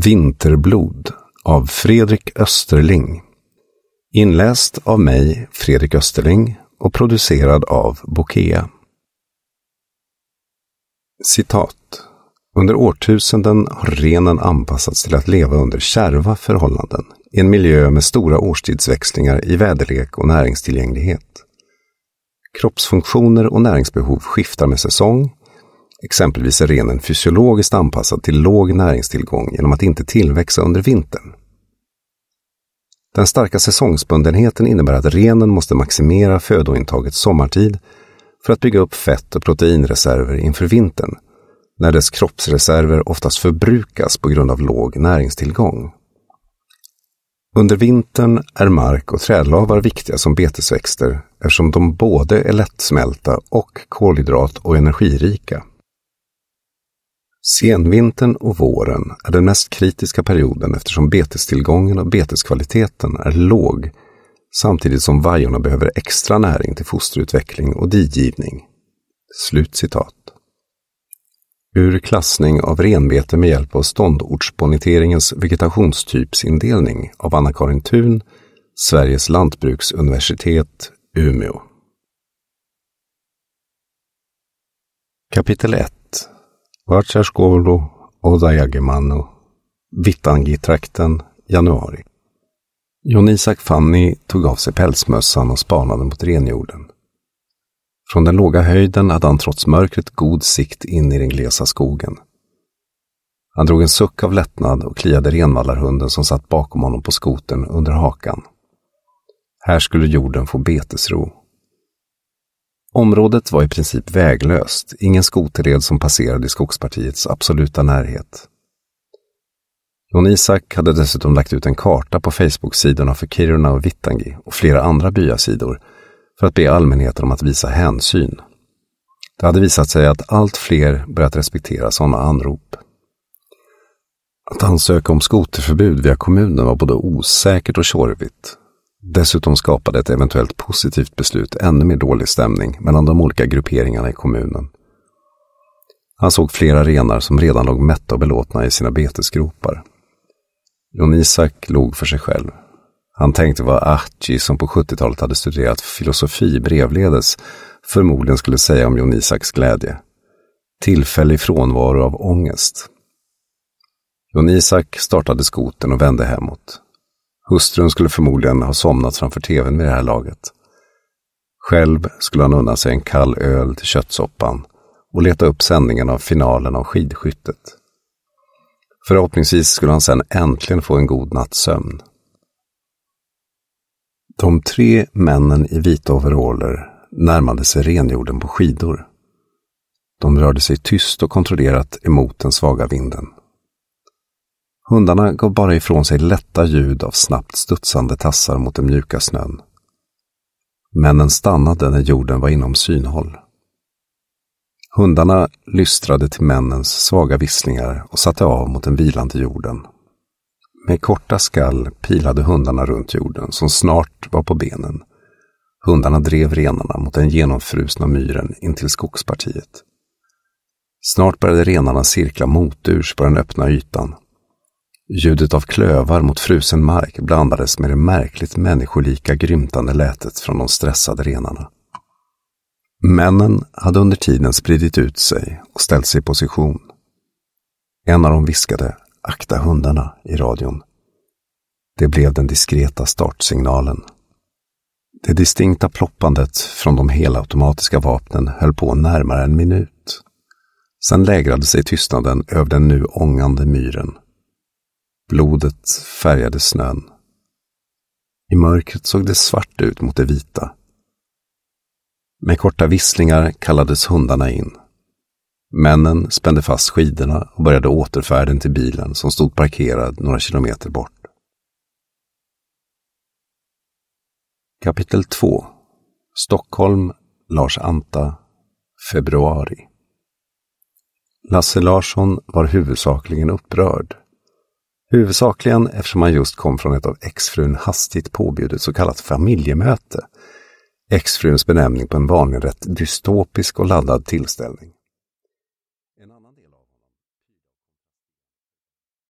Vinterblod av Fredrik Österling. Inläst av mig, Fredrik Österling, och producerad av Bokea. Citat. Under årtusenden har renen anpassats till att leva under kärva förhållanden i en miljö med stora årstidsväxlingar i väderlek och näringstillgänglighet. Kroppsfunktioner och näringsbehov skiftar med säsong. Exempelvis är renen fysiologiskt anpassad till låg näringstillgång genom att inte tillväxa under vintern. Den starka säsongsbundenheten innebär att renen måste maximera födointaget sommartid för att bygga upp fett- och proteinreserver inför vintern, när dess kroppsreserver oftast förbrukas på grund av låg näringstillgång. Under vintern är mark- och trädlavar viktiga som betesväxter eftersom de både är lättsmälta och kolhydrat- och energirika. Senvintern och våren är den mest kritiska perioden eftersom betestillgången och beteskvaliteten är låg samtidigt som vajorna behöver extra näring till fosterutveckling och digivning. Slutcitat. Ur klassning av renbete med hjälp av ståndortsboniteringens vegetationstypsindelning av Anna-Karin Thun, Sveriges lantbruksuniversitet, Umeå. Kapitel 1. Vartskärskolo Odajagemano, Vittangi-trakten, januari. Jon Isak Fanny tog av sig pälsmössan och spanade mot renjorden. Från den låga höjden hade han trots mörkret god sikt in i den glesa skogen. Han drog en suck av lättnad och kliade renvallarhunden som satt bakom honom på skotern under hakan. Här skulle jorden få betesro. Området var i princip väglöst, ingen skoterled som passerade i skogspartiets absoluta närhet. Jon Isak hade dessutom lagt ut en karta på Facebook-sidorna för Kiruna och Vittangi och flera andra byasidor för att be allmänheten om att visa hänsyn. Det hade visat sig att allt fler börjat respektera sådana anrop. Att ansöka om skoterförbud via kommunen var både osäkert och tjorvigt. Dessutom skapade ett eventuellt positivt beslut ännu mer dålig stämning mellan de olika grupperingarna i kommunen. Han såg flera renar som redan låg mätta och belåtna i sina betesgropar. Jon Isak log för sig själv. Han tänkte vad Ahti, som på 70-talet hade studerat filosofi brevledes, förmodligen skulle säga om Jon Isaks glädje. Tillfällig frånvaro av ångest. Jon Isak startade skoten och vände hemåt. Hustrun skulle förmodligen ha somnat framför tvn med det här laget. Själv skulle han unna sig en kall öl till köttsoppan och leta upp sändningen av finalen av skidskyttet. Förhoppningsvis skulle han sedan äntligen få en god natts sömn. De 3 männen i vita overaller närmade sig renjorden på skidor. De rörde sig tyst och kontrollerat emot den svaga vinden. Hundarna gav bara ifrån sig lätta ljud av snabbt studsande tassar mot den mjuka snön. Männen stannade när jorden var inom synhåll. Hundarna lystrade till männens svaga visslingar och satte av mot den vilande jorden. Med korta skall pilade hundarna runt jorden som snart var på benen. Hundarna drev renarna mot den genomfrusna myren in till skogspartiet. Snart började renarna cirkla moturs på den öppna ytan. Ljudet av klövar mot frusen mark blandades med det märkligt människolika grymtande lätet från de stressade renarna. Männen hade under tiden spridit ut sig och ställt sig i position. En av dem viskade "Akta hundarna" i radion. Det blev den diskreta startsignalen. Det distinkta ploppandet från de helautomatiska vapnen höll på närmare en minut. Sen lägrade sig tystnaden över den nu ångande myren. Blodet färgade snön. I mörkret såg det svart ut mot det vita. Med korta visslingar kallades hundarna in. Männen spände fast skidorna och började återfärden till bilen som stod parkerad några kilometer bort. Kapitel 2. Stockholm, Lars Anta, februari. Lasse Larsson var huvudsakligen upprörd. Huvudsakligen eftersom han just kom från ett av exfrun hastigt påbjudet så kallat familjemöte. Exfruns benämning på en vanlig rätt dystopisk och laddad tillställning.